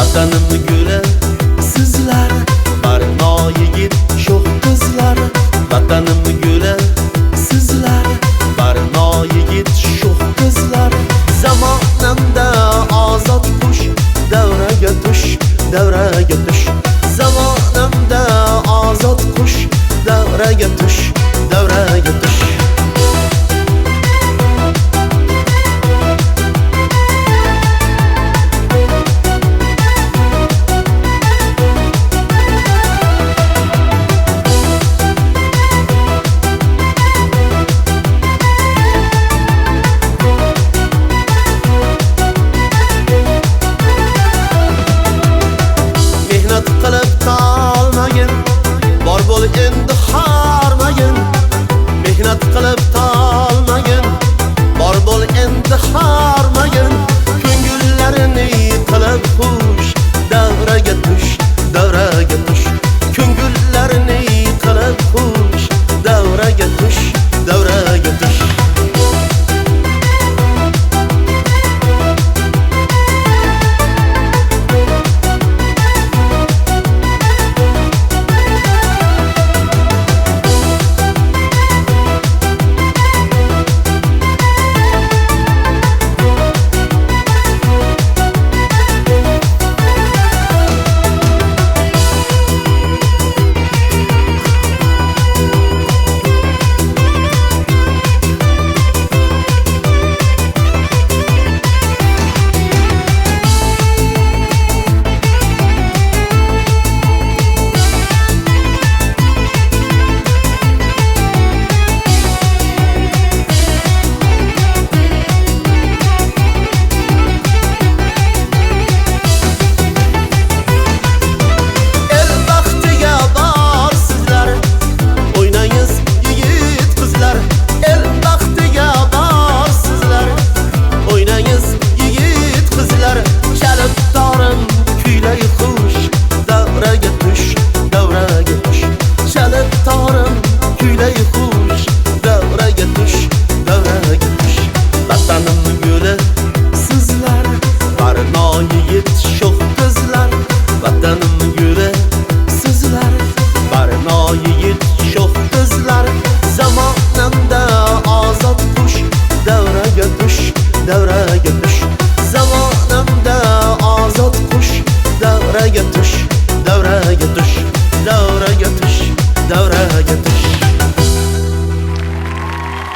Vatanım gülü sizlar, barno yigit sho'x qizlar. Vatanım gülü sizlar, barno yigit sho'x qizlar. Zamonamda ozod qush, davraga tush, davraga tush. Zamonamda ozod qush, davraga tush, davraga tush. Qilib tolmagin, bor bo'l endi harmagin. Mehnat qilib tolmagin, bor bo'l endi harmagin. Ko'ngillarini qilib xush, davraga tush, davraga tush. Ko'ngillarini qilib xush, davraga tush, davraga tush. Davraga tush, zamonamda ozod qush, davraga tush.